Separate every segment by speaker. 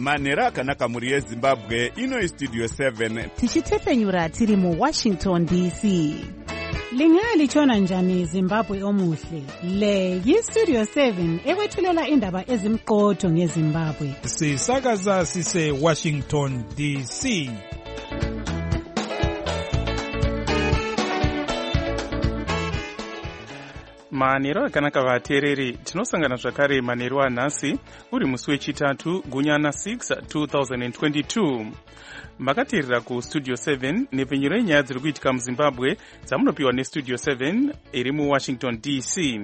Speaker 1: manhero akanaka mhuri yezimbabwe. Ino Studio 7
Speaker 2: tichitepfenyura tiri muWashington DC.
Speaker 3: Lingalitshona njani Zimbabwe omuhle? Le yiStudio 7 ekwethulela indaba ezimqotho ngeZimbabwe.
Speaker 4: Sisakaza sise Washington DC.
Speaker 5: Manhero akanaka vateereri, tinosangana zvakare manhero anhasi uri musi wechitatu gunyana 6 2022. Makateerera kuStudio 7 nepfenyuro yenyaya dziri kuitika muZimbabwe dzamunopiwa neStudio 7 iri muWashington DC.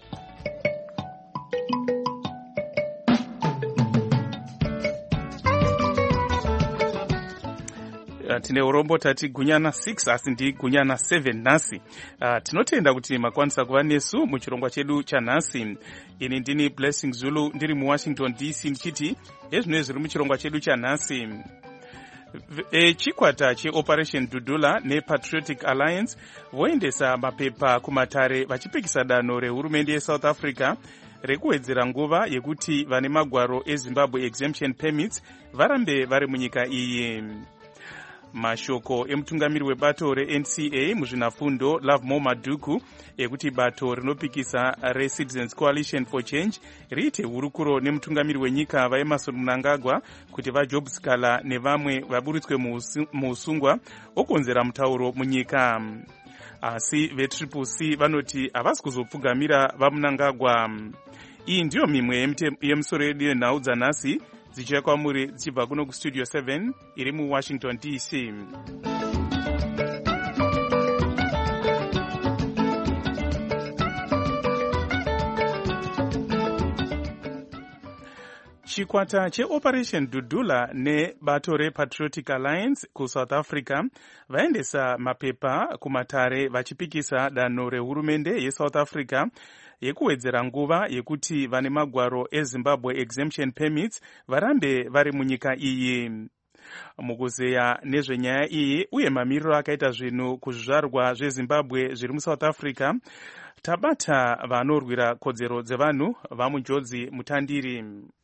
Speaker 5: Tine urombo tati gunyana 6 asi ndi gunyana 7 nhasi. Tinotenda kuti makwanisa kuva nesu muchirongwa chedu chanhasi. Ini ndini Blessing Zulu ndiri muWashington DC ndichiti ezvino zviri muchirongwa chedu chanhasi. Chikwata cheOperation Dudula nePatriotic Alliance voendesa mapepa kumatare vachipikisa danho rehurumende yeSouth Africa rekuwedzera nguva yekuti vane magwaro eZimbabwe exemption permits varambe vari munyika iyi. Mashoko emutungamiri webato reNCA muzvinafundo Lovemore Maduku ekuti bato rinopikisa reCitizens Coalition for Change riite hurukuro nemutungamiri wenyika vaEmmerson Mnangagwa kuti vaJobs Kala nevamwe vaburitswe muusungwa okonzera mutauro munyika. Asi veTriple-C vanoti havasi kuzopfugamira vaMnangagwa. Iyi ndiyo mimwe yemusoro yedu yenhau dzanhasi dzichiya kwamuri dzichibva kuno kuStudio 7 iri muWashington DC. Chikwata cheOperation Dudula nebato rePatriotic Alliance kuSouth Africa vaendesa mapepa kumatare vachipikisa danho rehurumende yeSouth Africa yekuwedzera nguva yekuti vane magwaro eZimbabwe exemption permits varambe vari munyika iyi. Mukuzeya nezvenyaya iyi uye mamiriro akaita zvinhu kuzvizvarwa zveZimbabwe zviri muSouth Africa, tabata vanorwira kodzero dzevanhu vamunjodzi mutandiri.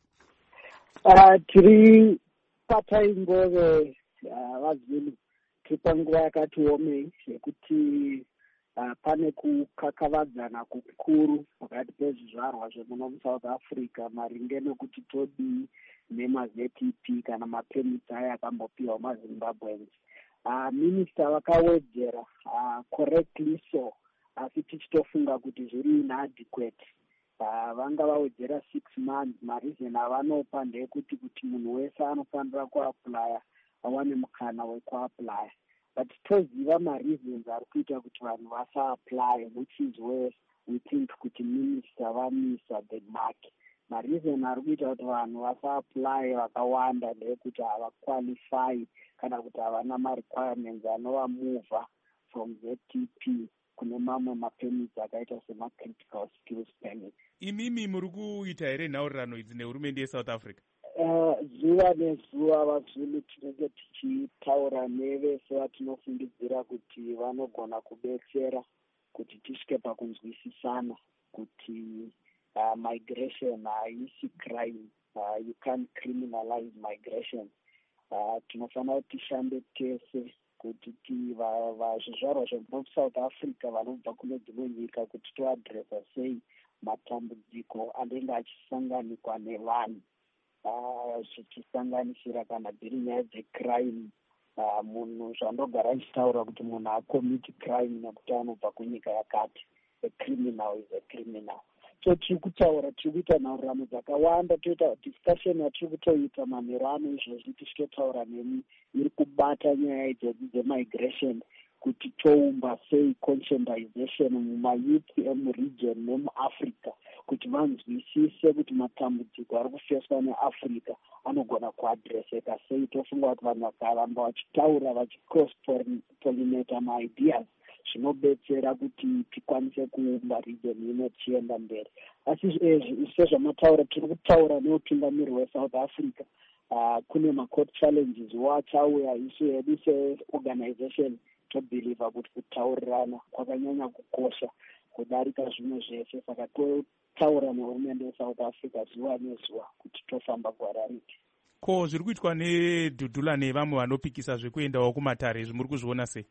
Speaker 6: Tiri patai ngove vazvinhu tiri panguva yakati omei yekuti pane kukakavadzana kukuru pakati pezvizvarwa zvemuno muSouth Africa maringe nekuti todii nemaZEP kana mapemits aya akambopiwa maZimbabweans. Minista vakawedzera correctly so, asi tichitofunga kuti zviri inadequate. Vanga vawedzera 6 months. Marizeni avanopa ndeyekuti kuti munhu wese anofanira kuaplaya awane mukana wekuaplaya. But toziva mareasons ari kuita kuti vanhu vasa-apply, which is where we think kuti minister vamisa the mark. Mareason ari kuita kuti vanhu vasa-apply vakawanda ndeyekuti havaqualify kana kuti havana ma-requirements anovamova from ZTP kune mamwe mapemits akaita sema-critical skills permits.
Speaker 1: Imimi muri kuita here nhaurirano idzi nehurumende yeSouth Africa?
Speaker 6: Zuva nezuva vazvinhu tinenge tichitaura nevese vatinofungidzira kuti vanogona kubetsera kuti tisvike pakunzwisisana kuti migration haisi crime. You can't criminalize migration. Tinofanira kuti tishande tese kuti zvizvarwa zvemuSouth Africa vanobva kune dzimwe nyika kuti toadresa sei matambudziko anenge achisanganikwa nevanhu, zvichisanganisira kana dziri nyaya dzecrime. Munhu zvandogara achitaura kuti munhu akomiti crime nekuti anobva kunyika yakati. A criminal is a criminal. So tiri kuita nhaurirano dzakawanda, toita discussion yatiri kutoita manhero ano izvozvi tichitotaura nemi iri kubata nyaya idzodzi dzemigration kuti toumba sei conscientization mumayouth emuregion nemuAfrica kuti vanzwisise kuti matambudziko ari kufeswa neAfrica anogona kuadreseka sei. Tofunga kuti vanhu vakaramba vachitaura vachicross pollinate maideas zvinobetsera kuti tikwanise kuumba region ino tichienda mberi. Asi sezvamataura tiri kutaura neutungamiri hweSouth Africa. Kune macourt challenges wachauya isu hedu seorganization tobhiliva kuti kutaurirana kwakanyanya kukosha kudarika zvimwe zvese. Saka totaura nehurumende yeSouth Africa zuva nezuva kuti tofamba gwara riti.
Speaker 1: Ko zviri kuitwa neDhudhula nevamwe vanopikisa zvekuendawo kumatare zvimuri kuzviona sei?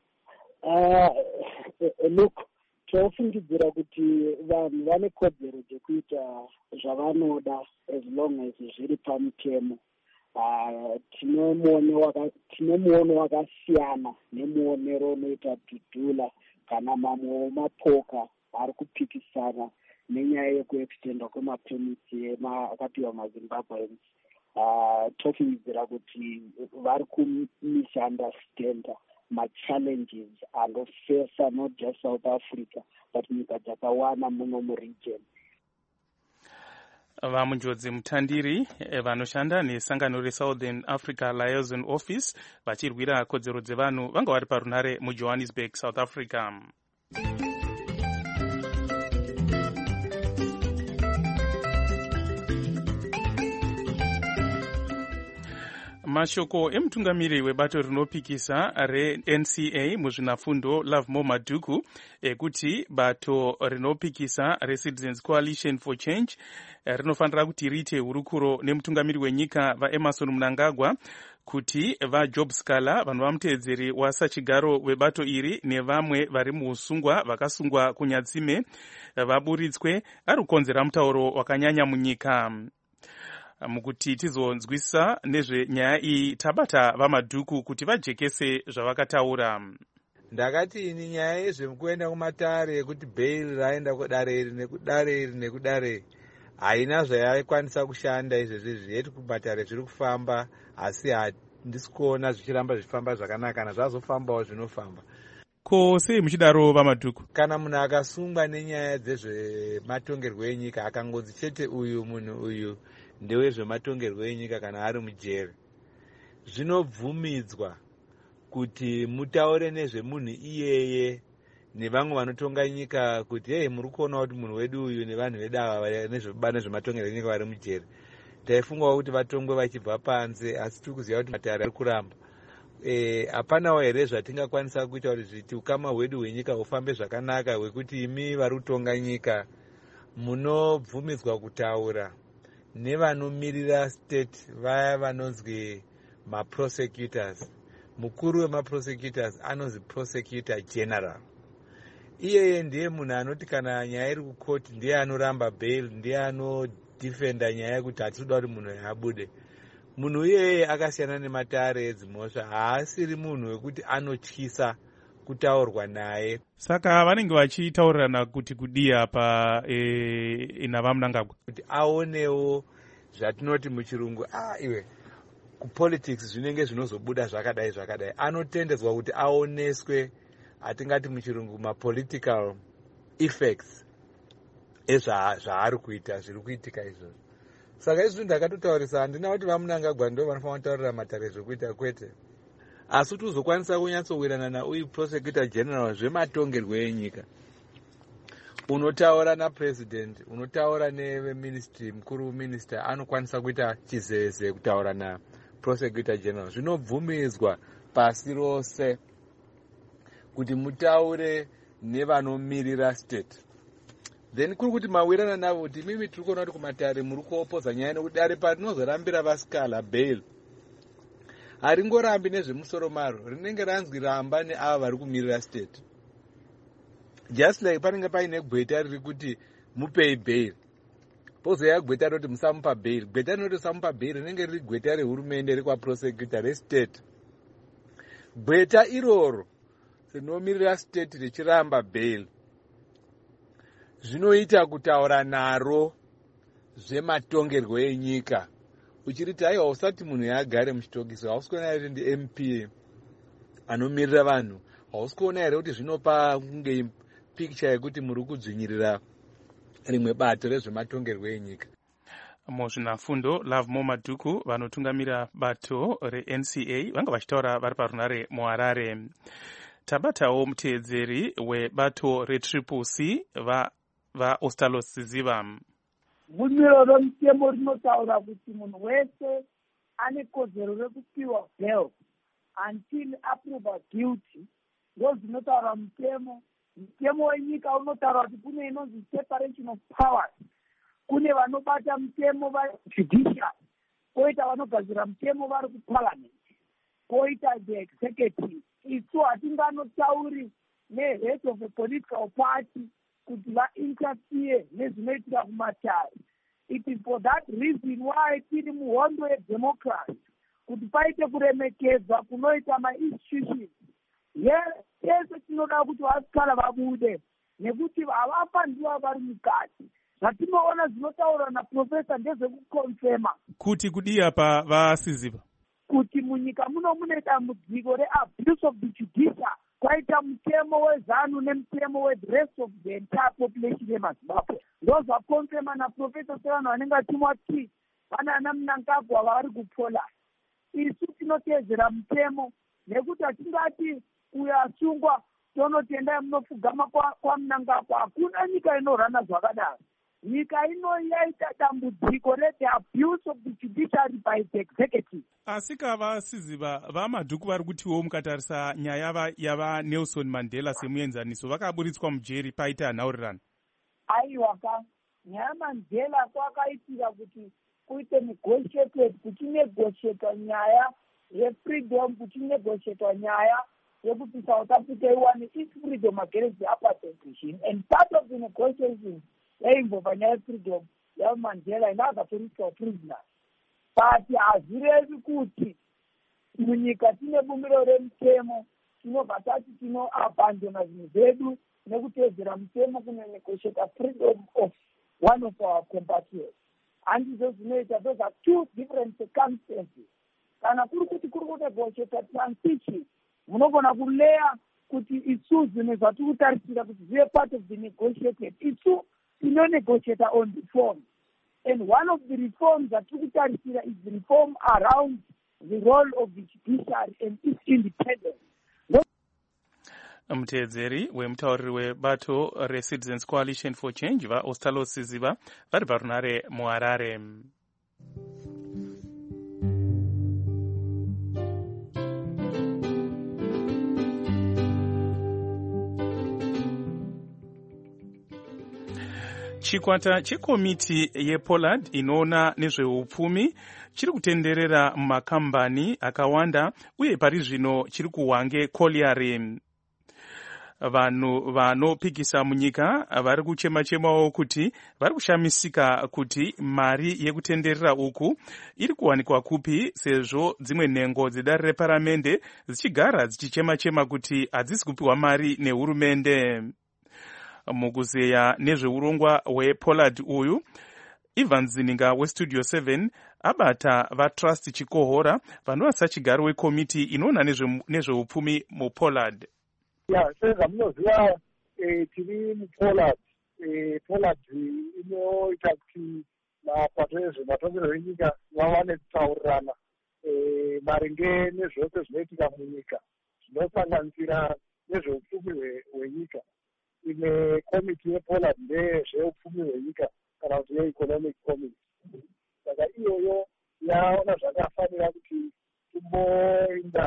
Speaker 6: Look, tinofungidzira kuti vanhu vane kodzero dzekuita zvavanoda as long as zviri pamutemo. Tine muono wakasiyana nemuonero unoita Dhudhula kana mamwe mapoka ari kupikisana nenyaya yekuextendwa kwemapemiti akapiwa maZimbabweans. Tofungidzira kuti vari kumisunderstanda ma-challenges anofesa not just South Africa but nyika dzakawana muno muregion.
Speaker 5: Vamunjodzi Mutandiri vanoshanda nesangano reSouthern Africa Liaison Office vachirwira kodzero dzevanhu vanga vari parunare muJohannesburg, South Africa. Mashoko emutungamiri webato rinopikisa reNCA muzvinafundo Lovemore Madhuku ekuti bato rinopikisa reCitizens Coalition for Change rinofanira kuti riite hurukuro nemutungamiri wenyika vaEmmerson Mnangagwa kuti vaJob Scala vanhu vamuteedzeri wasachigaro webato iri nevamwe vari muusungwa vakasungwa kunyatsime vaburitswe ari kukonzera mutauro wakanyanya munyika. Mukuti tizonzwisa nezvenyaya iyi tabata vaMadhuku kuti vajekese zvavakataura.
Speaker 7: Ndakati ini nyaya yezvekuenda kumatare yekuti bail raenda kudare iri nekudare iri nekudare haina zvayakwanisa kushanda izvezvi yeti kumatare zviri kufamba asi handisi kuona zvichiramba zvichifamba zvakanaka kana zvazofambawo zvinofamba.
Speaker 1: Ko sei muchidaro vaMadhuku?
Speaker 7: Kana munhu akasungwa nenyaya dzezvematongerwo enyika akangonzi chete uyu munhu uyu ndewezvematongerwo enyika kana ari mujeri, zvinobvumidzwa kuti mutaure nezvemunhu iyeye nevamwe vanotonga nyika kuti hey, muri kuona kuti munhu wedu uyu nevanhu vedu ava nezvebane zvematongerwo enyika vari mujeri taifungawo kuti vatongwe vachibva panze, asi tiri kuziva kuti matare ari kuramba. Hapanawo here zvatingakwanisa kuita kuti ukama hwedu hwenyika hufambe zvakanaka hwekuti imi vari kutonga nyika munobvumidzwa kutaura nevanomirira state vaya vanonzwi maprosecutors. Mukuru wemaprosecutors anonzi prosecutor general. Iyeye ndiye munhu anoti kana nyaya iri kukoti ndiye anoramba bail, ndiye anodifenda nyaya yekuti hatinoda kuti munhu abude. Munhu iyeye akasiyana nematare edzimhosva, haasiri munhu wekuti anotyisa kutaurwa naye.
Speaker 1: Saka vanenge vachitaurirana kuti kudii apa navaMnangagwa
Speaker 7: kuti aonewo zvatinoti muchirungu iwe kupolitics zvinenge zvinozobuda zvakadai zvakadai, anotendedzwa kuti aoneswe atingati muchirungu mapolitical effects ezvaari kuita zviri kuitika izvozvo. Saka izvi ndakatotaurisa handina kuti vaMnangagwa ndo vanofanira kutaurira matare zvekuita kwete, asi kuti uzokwanisa kunyatsowirana nauyu prosecutor general zvematongerwo enyika, unotaura napresident, unotaura neveministry, mukuru minister anokwanisa kuita chizeze kutaura naprosecutor general. Zvinobvumidzwa pasi rose kuti mutaure nevanomirira state. Then kuri kuti mawirana navo kuti mimi tiri kuona kuti kumatare muri kuopoza nyaya nekuti ari parinozorambira vaScala bail haringorambi nezvemusoro maro, rinenge ranzwi ramba neava vari kumirira state. Just like panenge paine gweta riri kuti mupei bail, pozoya gweta roti musamupa bail. Gweta rinoti musamupa bail rinenge riri gweta rehurumende rekwaprosecutor restate. Gweta iroro rinomirira state richiramba bail zvinoita kutaura naro zvematongerwo enyika, uchiriti aiwa usati munhu yaagare muchitokisi, hausi kuona here ndi MP anomirira vanhu, hausi kuona here kuti zvinopa kunge picture yekuti muri kudzvinyirira rimwe bato rezvematongerwo enyika.
Speaker 5: Muzvinafundo Lovemore Madhuku vanotungamira bato reNCA vanga vachitaura vari parunare muHarare. Tabatawo muteedzeri webato reCCC vaOstalos Ziva.
Speaker 8: Gumiro romutemo rinotaura kuti munhu wese ane kodzero rekupiwa bail until approval guilty. Ndo zvinotaura mutemo. Mutemo wenyika unotaura kuti kune inonzi separation of powers. Kune vanobata mutemo vajudicial koita vanogadzira mutemo vari kuparliament, koita the executive. Isu hatinganotauri nehead of a political party kuti vainterfere nezvinoitika kumatare. It is for that reason why tiri muhondo yedemocracy kuti paite kuremekedza kunoita ma-institutions. Yese tinoda kuti vasikara vabude nekuti havafandiwa vari mukati. Zvatinoona zvinotaurwa naprofesa ndezvekukonfema
Speaker 1: kuti kudii apa vasiziva
Speaker 8: kuti munyika muno mune dambudziko reabuse of the judiciary. Kwaita mutemo weZANU nemutemo we-the rest of the entire population yeMazimbabwe. Ndozvakonfema naprofesa sevanhu vanenge vatimwa ti vanana Mnangagwa vari kuPoland. Isu tinotedzera mutemo nekuti hatingati uyo asungwa tonotendai munopfugama kwaMnangagwa. Hakuna nyika inorana zvakadaro. Nyika ino yaita dambudziko re-the abuse of the judiciary by the executive.
Speaker 1: Asi kavasiziva vamadhuku vari kutiwo mukatarisa nyaya yava Nelson Mandela semuenzaniso vakaburitswa mujeri paita nhaurirano.
Speaker 8: Aiwa nyaya Mandela kwakaitira kuti kuite negotiated, kuchinegoshietwa nyaya yefreedom, kuchinegoshietwa nyaya yekuti South Africa iwane its freedom against the apartheid regime, and part of the negotiations yainvova nyaya yefreedom yaMandela inakatoritswa prisoners. But hazvirevi kuti munyika tine bumbiro remutemo tinobva tati tinoabandona zvinhu zvedu nekutedzera mutemo kunegotiata freedom of one of our compatriots. Handizvo zvinoita. Those are two different circumstances. Kana kuri kuti kuri kunegotiata transition, munogona kuleya kuti isu zvinhu zvatiri kutarisira kuti zvive part of the negotiated. Isu tinonegotiata on reform. And one of the reforms that we tarisira is the reform around the role of the judiciary and its independence.
Speaker 5: Mutedzeri wemutauriri webato reCitizens Coalition for Change vaOstalo Siziva vari parunare muHarare. Chikwata chekomiti yePollard inoona nezveupfumi chiri kutenderera mumakambani akawanda uye pari zvino chiri kuhwange Colliery. Vanhu vanopikisa munyika vari kuchema-chemawo kuti vari kushamisika kuti mari yekutenderera uku iri kuwanikwa kupi, sezvo dzimwe nhengo dzedare reparamende dzichigara dzichichema-chema kuti hadzisi kupiwa mari nehurumende. Mukuzeya nezveurongwa hwePollard uyu, Ivan Zininga weStudio 7 abata vaTrust Chikohora vanova sachigaro wekomiti inoona nezveupfumi muPollard.
Speaker 6: Sezamunoziva tiri muPollard. Pollard inoita kuti mapato ezvematongerwo enyika vawane kutaurirana maringe nezvose zvinoitika munyika zvinosanganisira nezveupfumi hwenyika. Ine komiti yePollard ndezveupfumi hwenyika kana kuti yeeconomic committee. Saka iyoyo yaona zvakafanira kuti timboenda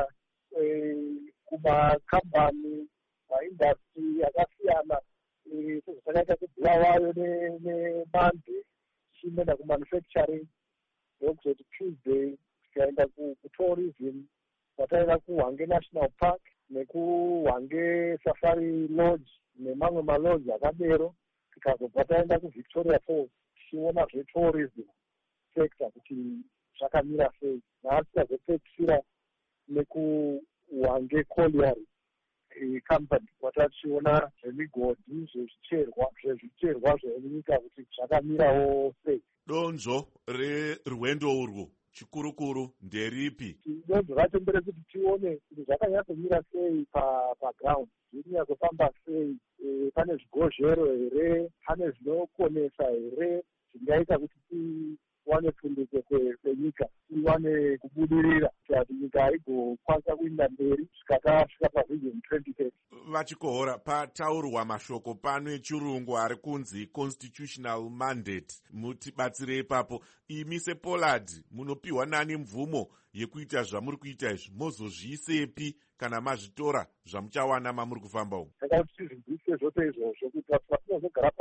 Speaker 6: kumakambani, maindastry akasiyana sezvatakaita kuBulawayo neManze, tichienda kumanufacturing, ndokuzoti Tuesday tikaenda kutourism, tataenda kuHwange National Park nekuHwange Safari Lodge nemamwe malodge akadero, tikazobva taenda kuVictoria Falls tichiona zvetourism sector kuti zvakamira sei. Nhasi tikazopedzisira nekuHwange Colliery company kwatachiona zvemigodhi zvezvicherwa zvenyika kuti zvakamirawo sei.
Speaker 9: Donzvo rerwendo urwu chikurukuru nderipi?
Speaker 6: Donzvo racho nderekuti tione kuti zvakanyatsomira sei paground, zvinyatsofamba sei, pane zvigozhero here, pane zvinokonesa here, zvingaita kuti tiwane pundutso kwenyika, tiwane kubudirira kuti nyika igokwanisa kuenda mberi kusvika tasvika pavision 2030.
Speaker 9: Vachikohora, pataurwa mashoko pano echirungu ari kunzi constitutional mandate, mutibatsire ipapo. Imi sePollard munopiwa nani mvumo yekuita zvamuri kuita izvi? Mozozviisepi kana mazvitora zvamuchawana mamuri kufamba umu?
Speaker 6: Saka kuti tizvibvise zvose izvozvo kuti vatinozogara pasi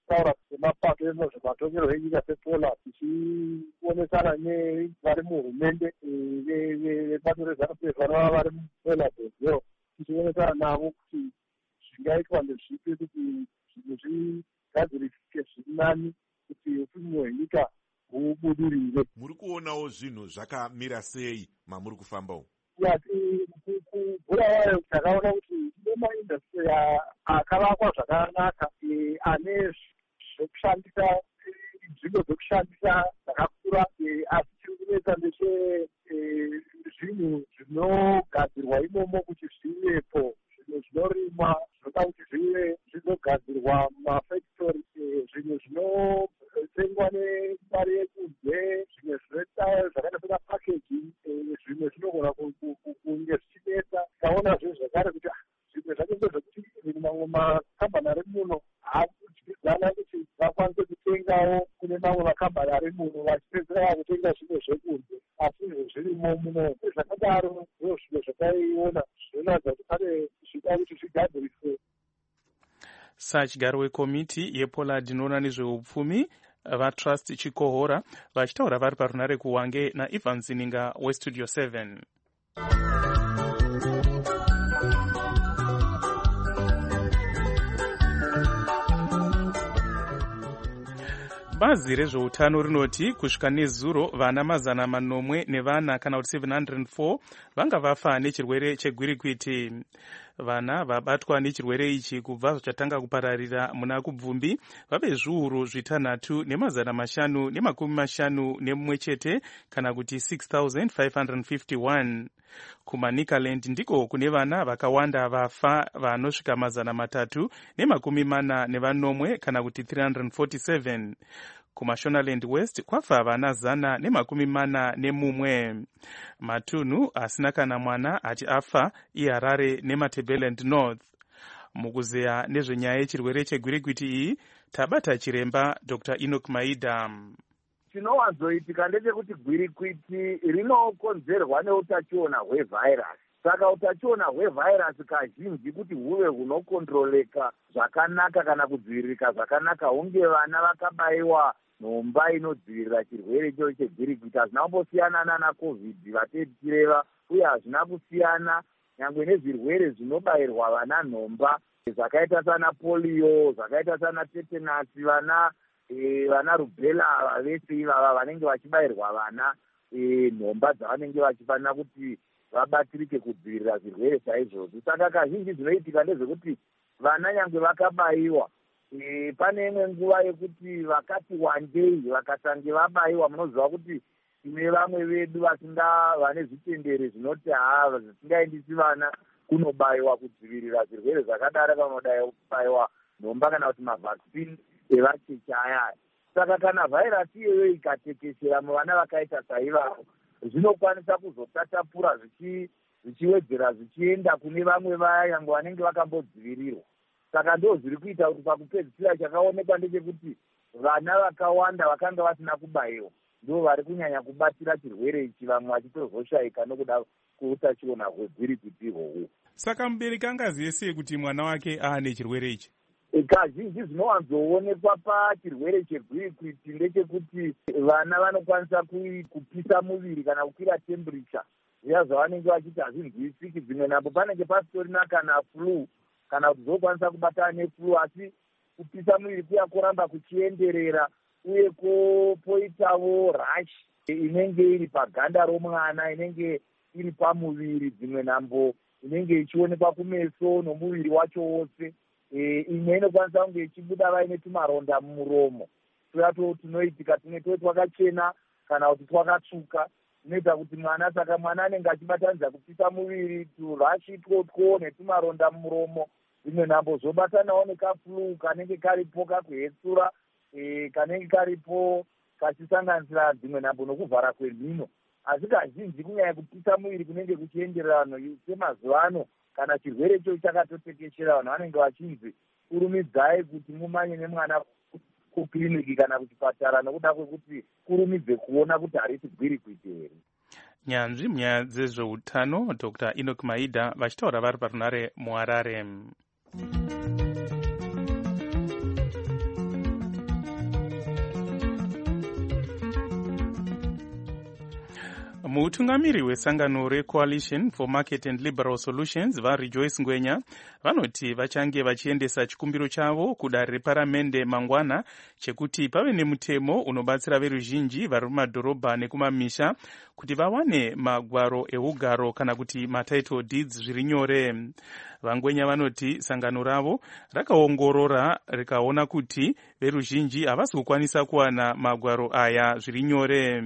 Speaker 6: taura semapato ezvezvematongerwo enyika sePoland, tichionesana nevari muhurumende vebato reZANU-PF vanova vari muPoland Brazil, tichionesana navo kuti zvingaitwa ndezvipi kuti zvinhu zvigadzirike zviri nani kuti upenyu hwenyika hubudirire.
Speaker 9: Muri kuonawo zvinhu zvakamira sei mamuri kufamba umu?
Speaker 6: Kubhurawayo takaona kuti tine maindastri akavakwa zvakanaka ane zvekushandisa, nzvimbo dzekushandisa dzakakura, asi chiri kunetsa ndechezvinhu zvinogadzirwa imomo kuti zvivepo, zvinhu zvinorimwa zvinoda kuti zvive zvinogadzirwa mumafactory, zvinhu zvinotengwa nemari yekunze, zvimwe zvakaita semapackaging, zvimwe zvinogona kunge zvichinetsa. Tikaona zvakare kuti zvimwe zvacho ndezvekuti mamwe makambani ari muno haakudyidzana kuti vakwanise kutengawo kune mamwe makambani ari muno, vachipedzera vakutenga zvimwe zvekunze, asi izvo zvirimo muno. Zvakadaro ndizvo zvimwe zvataiona zvinoratidza kuti pane zvida kuti zvigadziriswe.
Speaker 5: Sachigaro wekomiti yePoland inoona nezveupfumi vaTrust Chikohora vachitaura vari parunare kuwange naIvan Zininga weStudio 7. Bazi rezveutano rinoti kusvika nezuro vana 400 kana kuti 704 vanga vafa nechirwere chegwirikwiti. Vana vabatwa nechirwere ichi kubva zvachatanga kupararira muna kubvumbi vave zviuru 3,551 chete kana kuti 6,551. KumaNicaland ndiko kune vana vakawanda vafa vanosvika 340 kana kuti 347. KumaShonaland West kwafa vana 141. Matunhu asina kana mwana ati afa iHarare neMatabeleland North. Mukuzeya nezvenyaya yechirwere chegwirikwiti iyi tabata chiremba Dr. Enoch Maida.
Speaker 10: Chinowanzoitika ndechekuti gwirikwiti rinokonzerwa neutachiona hwevhairasi. Saka utachiona hwevhairasi kazhinji kuti huve hunokontroleka zvakanaka kana kudziviririka zvakanaka hunge vana vakabayiwa nhomba inodzivirira chirwere icho chegwirikwiti. Hazvina kumbosiyana nana COVID vateti tireva, uye hazvina kusiyana nyangwe nezvirwere zvinobayirwa vana nhomba zvakaita sana polio, zvakaita sana tetenasi, vana rubella, vese ivava vanenge vachibayirwa vana nhomba dzavanenge vachifanira kuti vabatirike kudzivirira zvirwere chaizvozvo. Saka kazhinji zvinoitika ndezvekuti vana nyangwe vakabayiwa, pane imwe nguva yekuti vakati wandei vakasange vabayiwa, munoziva kuti tine vamwe vedu vane zvitendere zvinoti zvisingaendisi vana kunobayiwa kudzivirira zvirwere zvakadaro, vanoda kubayiwa nhomba kana kuti mavhakisini evacheche ayaya. Saka kana vhairasi iyoyo ikatekeshera muvana vakaita saivavo, zvinokwanisa kuzotatapura zvichiwedzera zvichienda kune vamwe vaya yange vanenge vakambodzivirirwa. Saka ndo zviri kuita kuti pakupedzisira chakaonekwa ndechekuti vana vakawanda vakanga vasina kubayiwa ndo vari kunyanya kubatira chirwere ichi, vamwe vachitozoshaika nokuda kweutachiona hwegwirikwiti ihwohwo.
Speaker 1: Saka mubereki angazive sei kuti mwana wake aane chirwere ichi?
Speaker 10: Kazhinji zvinowanzoonekwa pachirwere chegwirikwiti ndechekuti vana vanokwanisa kupisa muviri kana kukwira temperature, zviya zvavanenge vachiti hazvinzwisiki. Dzimwe nhambo panenge pasitorina kana flu kana kuti zokwanisa kubatana neflu, asi kupisa muviri kuya kuramba kuchienderera, uye poitawo rash inenge iri paganda romwana, inenge iri pamuviri, dzimwe nhambo inenge ichionekwa kumeso nomuviri wacho wose. Imwe inokwanisa kunge ichibuda vaine tumaronda mumuromo, tuyato tunoitika tumwe twakachena kana kuti twakatsvuka, inoita kuti saka mwana anenge achibatanidza kupisa muviri, turashi twotwo netumaronda mumuromo. Dzimwe nhambo zobatanawo nekaflu kanenge karipo kakuhetsura, kanenge karipo kachisanganisira dzimwe nhambo nokuvhara kwemhino. Asi kazhinji kunyanya kupisa muviri kunenge kuchiendererano semazuva ano, kana chirwere icho chakatotekeshera, vanhu vanenge vachinzi kurumidzai kuti mumanye nemwana kukiriniki kana kuchipatara, nokuda kwekuti kurumidze kuona kuti harisi gwirikwiti here.
Speaker 5: Nyanzvi munyaya dzezveutano Dr. Enoch Maida vachitaura vari parunare muHarare. Mutungamiri wesangano reCoalition for Market and Liberal Solutions vaRejoice Ngwenya vanoti vachange vachiendesa chikumbiro chavo kudare reparamende mangwana chekuti pave nemutemo unobatsira veruzhinji vari mumadhorobha nekumamisha kuti vawane magwaro eugaro kana kuti matitle deeds zviri nyore. Vangwenya vanoti sangano ravo rakaongorora rikaona kuti veruzhinji havasi kukwanisa kuwana magwaro aya zviri nyore.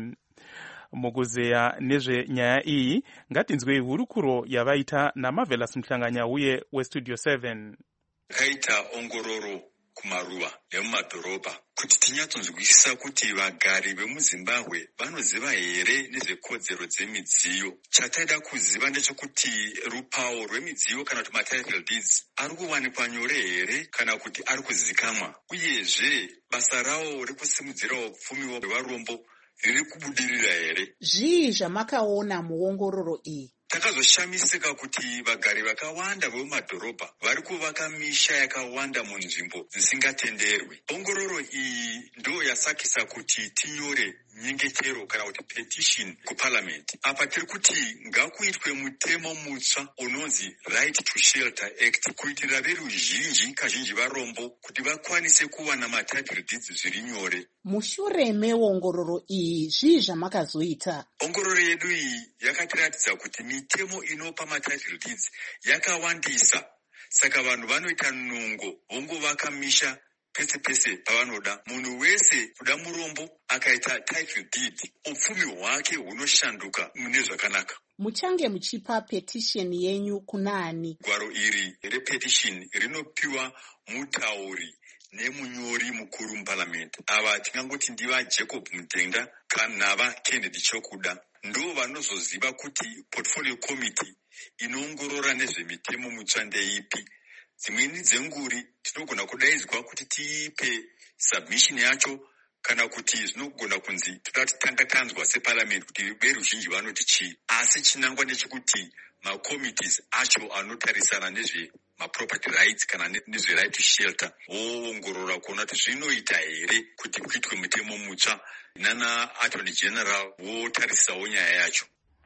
Speaker 5: Mukuzeya nezvenyaya iyi ngatinzwei hurukuro yavaita naMarvelous Muhlanganyauye weStudio 7.
Speaker 11: Kaita ongororo kumaruwa nemumadhorobha kuti tinyatsonzwisisa kuti vagari vemuZimbabwe vanoziva here nezvekodzero dzemidziyo. Chataida kuziva ndechekuti rupawo rwemidziyo kana kuti matitle deeds ari kuwanikwa nyore here kana kuti ari kuzikamwa, uyezve basa rawo rekusimudzira upfumi hwevarombo riri kubudirira here.
Speaker 2: Zvii zvamakaona muongororo iyi?
Speaker 11: Takazoshamisika kuti vagari vakawanda vemumadhorobha vari kuvaka misha yakawanda munzvimbo dzisingatenderwi. Ongororo iyi ndo yasakisa kuti tinyore nyengetero kana kuti petition kuparliament. Apa tiri kuti ngakuitwe mutemo mutsva unonzi Right to Shelter Act kuitira veruzhinji kazhinji varombo kuti vakwanise kuwana matitle deeds zviri nyore.
Speaker 2: Mushure meongororo iyi zvii zvamakazoita?
Speaker 11: Ongororo yedu iyi yakatiratidza kuti mitemo inopa matitle deeds yakawandisa, saka vanhu vanoita nungo vongovaka misha pese pese pavanoda. Munhu wese kuda murombo akaita title deed upfumi hwake hunoshanduka mune zvakanaka.
Speaker 2: Muchange muchipa petition yenyu kunaani?
Speaker 11: Gwaro iri repetition rinopiwa mutauri nemunyori mukuru muparliament. Ava tingangoti ndiva Jacob Mutenda kana va Kennedy Chokuda ndo vanozoziva kuti portfolio committee inoongorora nezvemitemo mutsva ndeipi. Dzimweni dzenguri tinogona kudaidzwa kuti tiipe submission yacho kana kuti zvinogona kunzi todati tanga tanzwa separliament kuti veruzhinji vanoti chii. Asi chinangwa ndechekuti macommittees acho anotarisana nezve maproperty rights kana nezve right to shelter voongorora kuona kuti zvinoita here kuti kuitwe mutemo mutsva. Nana Attorney General votarisawo nyaya yacho.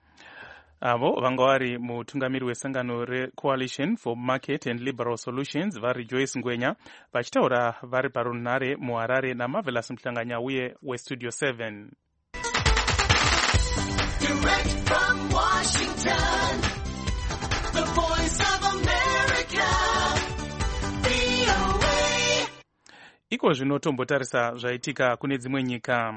Speaker 5: Avo vanga vari mutungamiri wesangano reCoalition for Market and Liberal Solutions vaRejoice Ngwenya vachitaura vari parunhare muHarare naMarvelous Muhlanganyauye weStudio 7.
Speaker 12: Direct from Washington, the voice of America, VOA.
Speaker 5: Iko zvino tombotarisa zvaitika kune dzimwe nyika.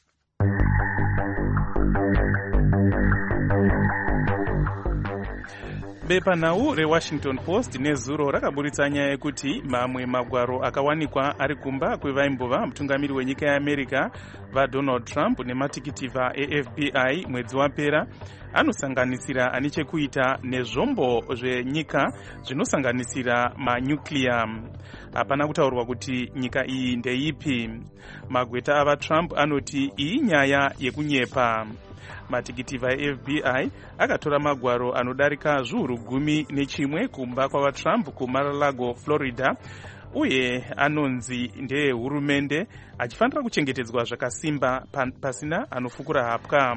Speaker 5: Bepanhau reWashington Post nezuro rakaburitsa nyaya yekuti mamwe magwaro akawanikwa ari kumba kwevaimbova mutungamiri wenyika yeAmerica vaDonald Trump nematikiti vaAFBI mwedzi wapera anosanganisira ane chekuita nezvombo zvenyika zvinosanganisira manyuclear. Hapana kutaurwa kuti nyika iyi ndeipi. Magweta avaTrump anoti iyi nyaya yekunyepa. Matikiti vaFBI akatora magwaro anodarika zviuru 11 kumba kwavaTrump kuMar-a-Lago, Florida, uye anonzi ndehurumende achifanira kuchengetedzwa zvakasimba pasina anofukura hapwa.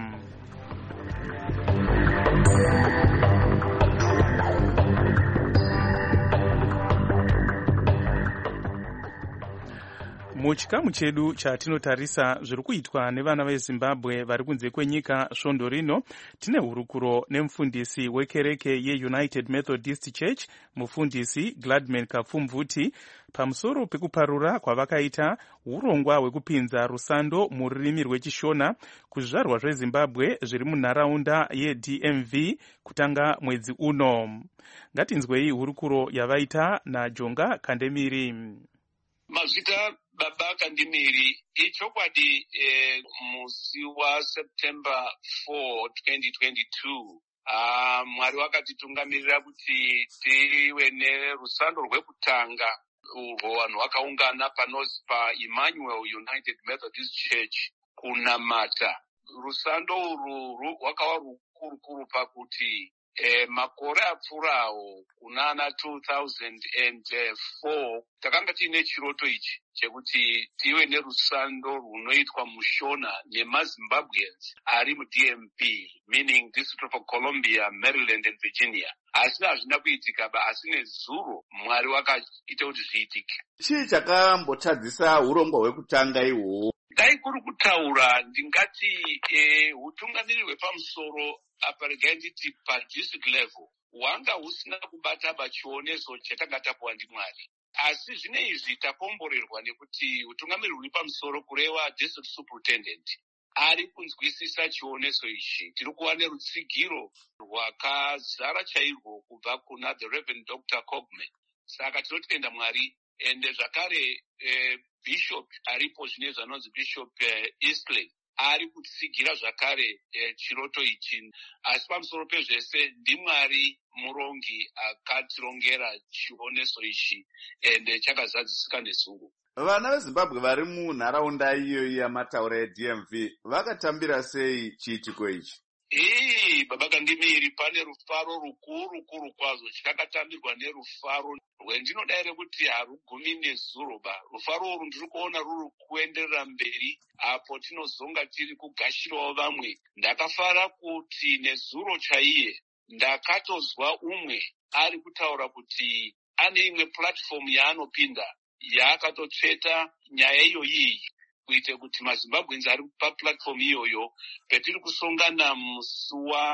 Speaker 5: Muchikamu chedu chatinotarisa zviri kuitwa nevana veZimbabwe vari kunze kwenyika svondo rino, tine hurukuro nemufundisi wekereke yeUnited Methodist Church, mufundisi Gladman Kapfumvuti, pamusoro pekuparura kwavakaita urongwa hwekupinza rusando mururimi rwechishona kuzvizvarwa zveZimbabwe zviri munharaunda yeDMV kutanga mwedzi uno. Ngatinzwei hurukuro yavaita naJonga Kandemiri.
Speaker 13: Mazvita Baba Kandemiri, ichokwadi musi waSeptember 4, 2022. Mwari wakatitungamirira kuti tive nerusando rwekutanga urwo vanhu vakaungana panozi paEmmanuel United Methodist Church kunamata. Rusando urwu rwakava rukurukuru pakuti makore apfuurawo kunana 2004 takanga tiine chiroto ichi chekuti tive nerusando runoitwa mushona nemazimbabweans ari muDMV, meaning District of Columbia, Maryland and Virginia. Asi hazvina kuitika, asi nezuro Mwari wakaita kuti zviitike.
Speaker 14: Chii chakambotadzisa urongwa hwekutanga ihwohwo?
Speaker 13: Dai kuri kutaura ndingati utungamiri hwepamusoro apa regai nditi padistrict level hwanga husina kubata pachioneso chatanga tapuwa ndiMwari. Asi zvine izvi takomborerwa nekuti utungamiri huri pamusoro kureva district superintendent ari kunzwisisa chioneso ichi. Tiri kuva nerutsigiro rwakazara chairwo kubva kuna the Reverend Dr. Cogman. Saka tinotenda Mwari. Ende zvakare bishop aripo zvinezvi anonzi Bishop Eastley ari kutsigira zvakare chiroto ichi. Asi pamusoro pezvese ndiMwari murongi akatirongera chioneso ichi ende chakazadzisika nezuro.
Speaker 14: Vana veZimbabwe vari munharaunda iyoyi yamataura eDMV vakatambira sei chiitiko ichi?
Speaker 13: Baba Kandimiri, pane rufaro rukuru kwazvo chakatambirwa nerufaro rwendinodai rekuti harugumi nezuro ba. Rufaro urwu ndiri kuona ruri kuenderera mberi apo tinozonga tiri kugashirawo vamwe. Ndakafara kuti nezuro chaiye ndakatozwa umwe ari kutaura kuti ane imwe platform yaanopinda yaakatotsveta nyaya iyoyi kuite kuti maZimbabweans ari paplatform iyoyo petiri kusongana musi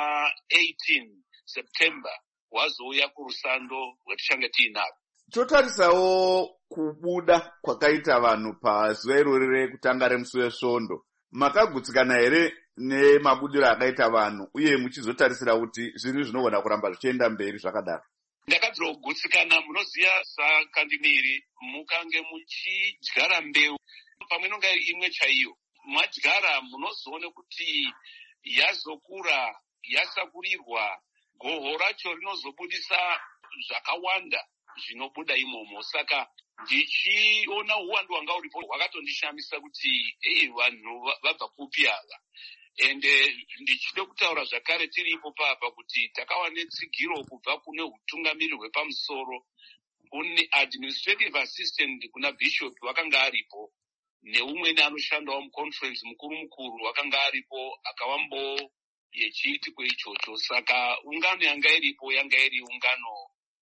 Speaker 13: wa18 September wazouya kurusando rwetichanga tiinaro.
Speaker 14: Totarisawo kubuda kwakaita vanhu pazuva irori rekutanga remusi wesvondo. Makagutsikana here nemabudiro akaita vanhu uye muchizotarisira kuti zvinhu zvinogona kuramba zvichienda mberi zvakadaro?
Speaker 13: Ndakabvira kugutsikana, munoziva saKandimiri, mukange muchidyara mbeu pamwe nonga imwe chaiyo, mwadyara munozoone kuti yazokura, yasakurirwa, goho racho rinozobudisa zvakawanda zvinobuda imomo. Saka ndichiona uwandu hwanga uripo hwakatondishamisa kuti vanhu vabva kupi ava. Ende ndichide kutaura zvakare tiripo papa kuti takawa netsigiro kubva kune utungamiri hwepamusoro, kune administrative assistant kuna bishop wakanga aripo, neumweni anoshandawo muconference mukuru wakanga aripo akawambo yechiitiko ichocho. Saka ungano yanga iripo yanga iri ungano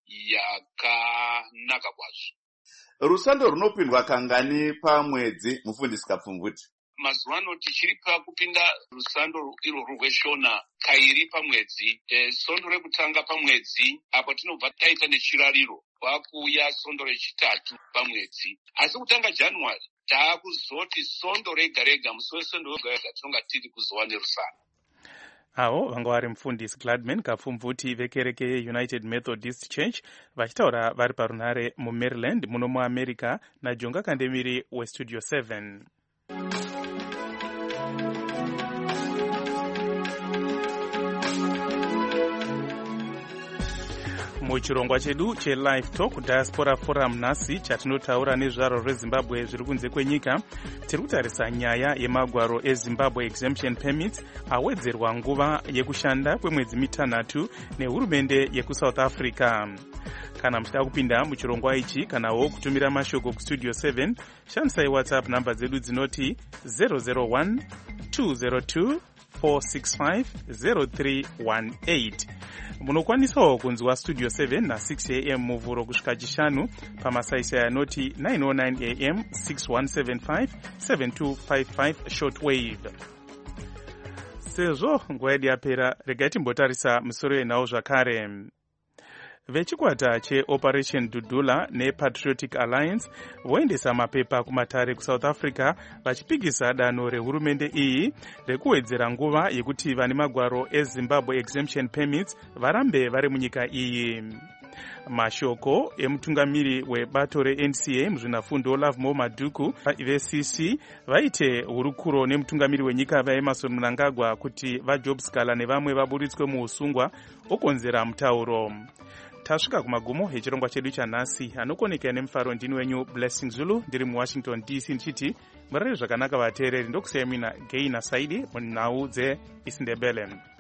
Speaker 13: yakanaka kwazvo.
Speaker 14: Rusando runopindwa kangani pamwedzi, mufundisi Kapfumvuti?
Speaker 13: Mazuva ano tichiri pakupinda rusando irworwo rweshona kairi pamwedzi. Sondo rekutanga pamwedzi apo tinobva taita nechirariro, kwakuuya sondo rechitatu pamwedzi. Asi kutanga January taakuzoti sondo rega rega, musi wesondo rega rega tinonga tiri kuzova nerusando.
Speaker 5: Avo vanga vari mufundisi Gladman Kapfumvuti vekereke yeUnited Methodist Church vachitaura vari parunhare muMaryland muno muAmerica naJonga Kandemiri weStudio 7. Muchirongwa chedu cheLive Talk Diaspora Forum nhasi chatinotaura nezvaro rweZimbabwe zviri kunze kwenyika, tiri kutarisa nyaya yemagwaro eZimbabwe Exemption Permits awedzerwa nguva yekushanda kwemwedzi mitanhatu nehurumende yekuSouth Africa. Kana muchida kupinda muchirongwa ichi kanawo kutumira mashoko kuStudio 7, shandisai WhatsApp namba dzedu dzinoti 001 202 465 0318. Munokwanisawo kunzwa Studio 7 na 6 am muvhuro kusvika chishanu pamasaisai anoti 909 am 6175 7255 shortwave. Sezvo nguva yedu yapera, regai timbotarisa misoro yenhau zvakare. Vechikwata cheOperation Dudula nePatriotic Alliance voendesa mapepa kumatare kuSouth Africa vachipikisa danho rehurumende iyi rekuwedzera nguva yekuti vane magwaro eZimbabwe Exemption Permits varambe vari munyika iyi. Mashoko emutungamiri webato reNCA muzvinafundo Lovemore Madhuku veCC vaite hurukuro nemutungamiri wenyika vaEmmerson Mnangagwa kuti vaJobskala nevamwe vaburitswe muusungwa okonzera mutauro. Tasvika kumagumo echirongwa chedu chanhasi. Anokoneka nemufaro ndini wenyu Blessing Zulu, ndiri muWashington DC ndichiti murare zvakanaka vateereri, ndokusiyai mina Gaina Saidi munhau dzeIsindebele.